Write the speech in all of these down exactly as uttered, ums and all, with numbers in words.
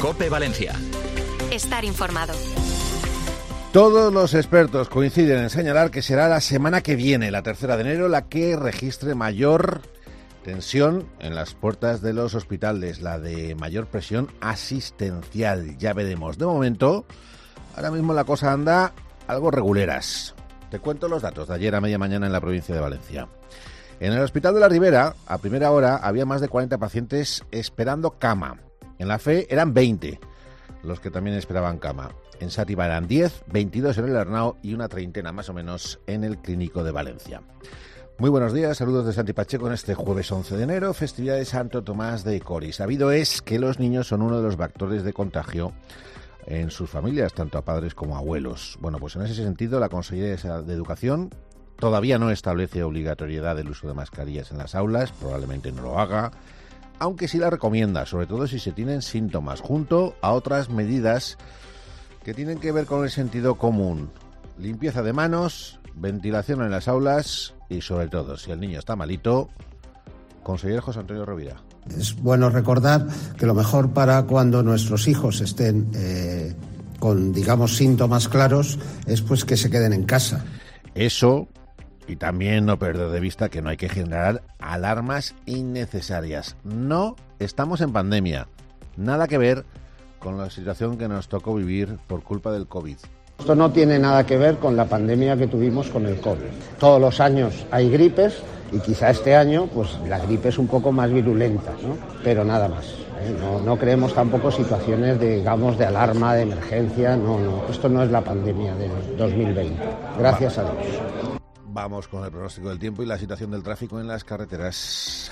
COPE Valencia. Estar informado. Todos los expertos coinciden en señalar que será la semana que viene, la tercera de enero, la que registre mayor tensión en las puertas de los hospitales, la de mayor presión asistencial. Ya veremos. De momento, ahora mismo la cosa anda algo reguleras. Te cuento los datos de ayer a media mañana en la provincia de Valencia. En el Hospital de la Ribera, a primera hora, había más de cuarenta pacientes esperando cama. En la Fe eran veinte los que también esperaban cama. En Sátiva eran diez, veintidós en el Arnao y una treintena más o menos en el Clínico de Valencia. Muy buenos días, saludos de Santi Pacheco en este jueves once de enero, festividad de Santo Tomás de Cori. Sabido es que los niños son uno de los vectores de contagio en sus familias, tanto a padres como a abuelos. Bueno, pues en ese sentido, la Consellería de Educación todavía no establece obligatoriedad del uso de mascarillas en las aulas, probablemente no lo haga, aunque sí la recomienda, sobre todo si se tienen síntomas, junto a otras medidas que tienen que ver con el sentido común. Limpieza de manos, ventilación en las aulas y, sobre todo, si el niño está malito, consejero José Antonio Rovira. Es bueno recordar que lo mejor para cuando nuestros hijos estén eh, con, digamos, síntomas claros es pues que se queden en casa. Eso, y también no perder de vista que no hay que generar alarmas innecesarias. No estamos en pandemia, nada que ver con la situación que nos tocó vivir por culpa del COVID. Esto no tiene nada que ver con la pandemia que tuvimos con el COVID. Todos los años hay gripes y quizá este año pues la gripe es un poco más virulenta, ¿no? Pero nada más. ¿eh? No, no creemos tampoco situaciones de, digamos, de alarma, de emergencia. No, no. Esto no es la pandemia del dos mil veinte. Gracias a Dios. Vamos con el pronóstico del tiempo y la situación del tráfico en las carreteras.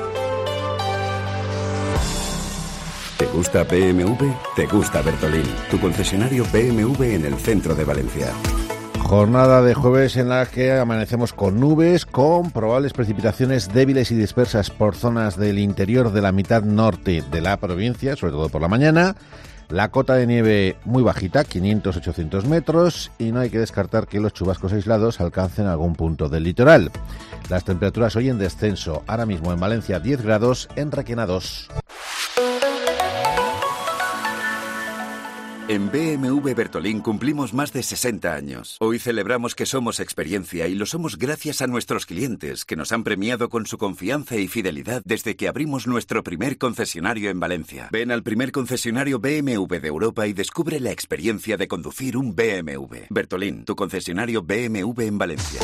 ¿Te gusta B M W? ¿Te gusta Bertolín? Tu concesionario B M W en el centro de Valencia. Jornada de jueves en la que amanecemos con nubes, con probables precipitaciones débiles y dispersas por zonas del interior de la mitad norte de la provincia, sobre todo por la mañana. La cota de nieve muy bajita, quinientos a ochocientos metros, y no hay que descartar que los chubascos aislados alcancen algún punto del litoral. Las temperaturas hoy en descenso, ahora mismo en Valencia diez grados, en Requena dos. En B M W Bertolín cumplimos más de sesenta años. Hoy celebramos que somos experiencia y lo somos gracias a nuestros clientes, que nos han premiado con su confianza y fidelidad desde que abrimos nuestro primer concesionario en Valencia. Ven al primer concesionario B M W de Europa y descubre la experiencia de conducir un B M W. Bertolín, tu concesionario B M W en Valencia.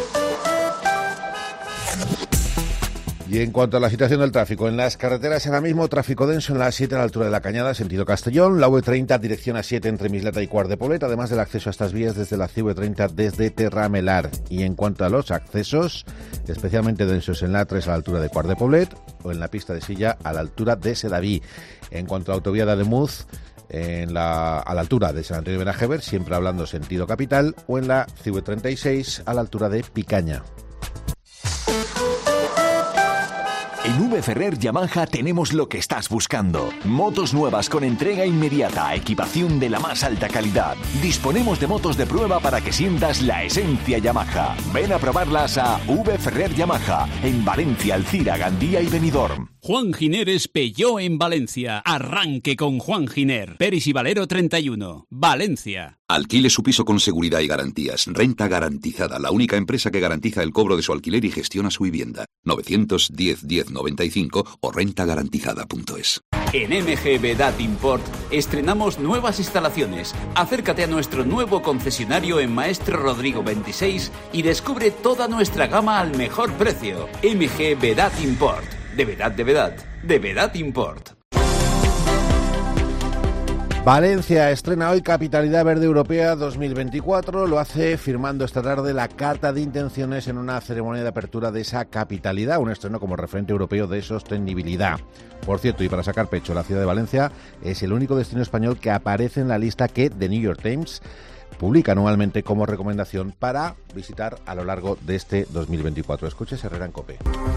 Y en cuanto a la situación del tráfico, en las carreteras ahora mismo tráfico denso en la A siete a la altura de la Cañada, sentido Castellón, la U treinta dirección A siete entre Mislata y Quart de Poblet, además del acceso a estas vías desde la C V treinta desde Terramelar. Y en cuanto a los accesos, especialmente densos en la A tres a la altura de Quart de Poblet o en la pista de Silla a la altura de Sedaví. En cuanto a la autovía de Ademuz, en la, a la altura de San Antonio de Benajever, siempre hablando sentido capital, o en la C V treinta y seis a la altura de Picaña. En V Ferrer Yamaha tenemos lo que estás buscando. Motos nuevas con entrega inmediata, equipación de la más alta calidad. Disponemos de motos de prueba para que sientas la esencia Yamaha. Ven a probarlas a V Ferrer Yamaha, en Valencia, Alcira, Gandía y Benidorm. Juan Giner es Peugeot en Valencia. Arranque con Juan Giner. Peris y Valero treinta y uno, Valencia. Alquile su piso con seguridad y garantías. Renta Garantizada, la única empresa que garantiza el cobro de su alquiler y gestiona su vivienda. novecientos diez diez noventa y cinco o renta garantizada punto es. En M G Vedat Import estrenamos nuevas instalaciones. Acércate a nuestro nuevo concesionario en Maestro Rodrigo veintiséis y descubre toda nuestra gama al mejor precio. M G Vedat Import. De verdad, de verdad, de Vedat Import. Valencia estrena hoy Capitalidad Verde Europea dos mil veinticuatro. Lo hace firmando esta tarde la carta de intenciones en una ceremonia de apertura de esa capitalidad, un estreno como referente europeo de sostenibilidad. Por cierto, y para sacar pecho, la ciudad de Valencia es el único destino español que aparece en la lista que The New York Times publica anualmente como recomendación para visitar a lo largo de este dos mil veinticuatro. Escuche Herrera en COPE.